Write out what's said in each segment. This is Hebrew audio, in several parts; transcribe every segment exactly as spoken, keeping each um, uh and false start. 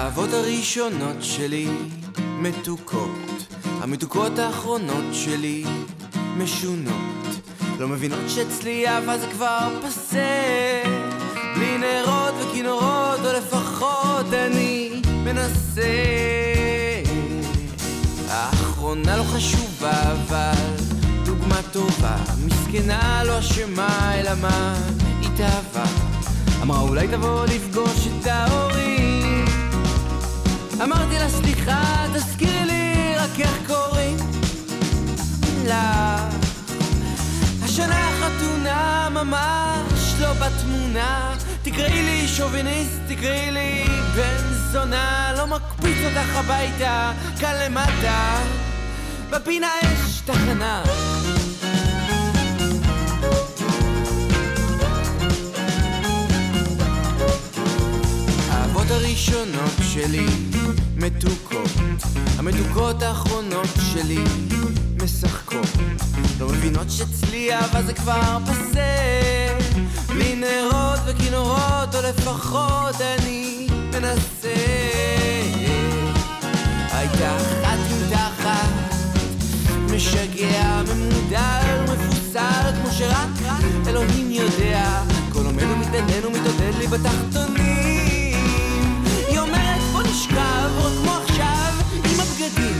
האהבות הראשונות שלי מתוקות, המתוקות האחרונות שלי משונות. לא מבינות שאצלי אהבה זה כבר פסה, בלי נרות וכינורות, או לפחות אני מנסה. האחרונה לא חשובה, אבל דוגמה טובה, מסכנה לא אשמה, אלא מה התאהבה. אמרה אולי תבוא לפגוש את ההורים, אמרתי לה סליחה תזכירי לי רק איך קוראים לך. השנה חתונה ממש לא בתמונה, תקראי לי שוביניסט, תקראי לי בן זונה. לא מקפיץ אותך הביתה, כאן למטה בפינה יש תחנה. האהבות הראשונות שלי מתוקות, המתוקות האחרונות שלי משחקות. לא מבינות שאצלי אהבה זה כבר פסה, בלי נרות וכינורות, או לפחות אני מנסה. הייתה אחת עם תחת, משגע, ממודל ומפוסל, כמו שרק אלוהים יודע. כל עומד ומתעניין ומתעודד לי בתחתונים. היא אומרת בוא נשכב, רק כמו עכשיו עם הבגדים.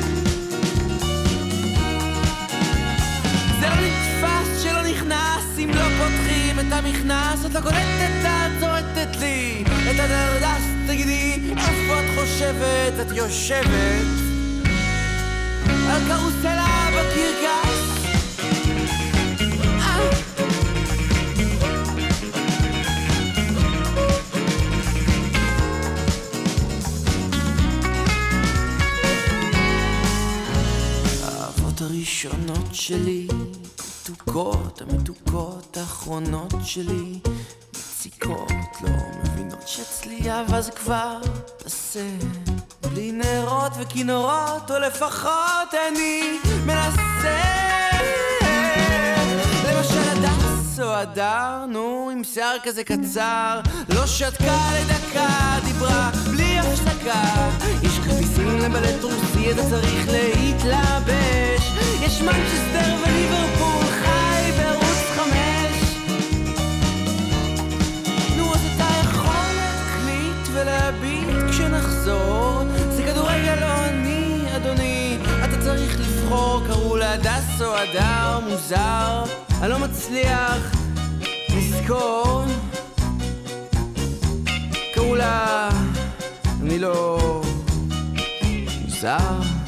זה לא נתפס שלא נכנס אם לא פותחים את המכנס. את לא קולטת, את זורקת לי את הדרדס. תגידי איפה את חושבת, את יושבת על קרוסלה בקרקס. האהבות הראשונות שלי מתוקות, המתוקות האחרונות שלי מציקות. לא מבינות שאצלי אהבה זה כבר פסה, בלי נרות וכינורות, או לפחות אני מנסה. למשל הדס או הדר, נו עם שיער כזה קצר, לא שתקה לדקה, דיברה בלי הפסקה. יש כרטיסים לבלט רוסי, אתה צריך להתלבש. יש מנצ'סטר וליברפול, חי בערוץ חמש. נו אז אתה יכול להקליט ולהביט כשנחזור. זה כדורגל לא אני אדוני, אתה צריך לבחור. קראו לה דס או הדר, מוזר, אני לא מצליח לזכור. קראו לה, אני לא מוזר.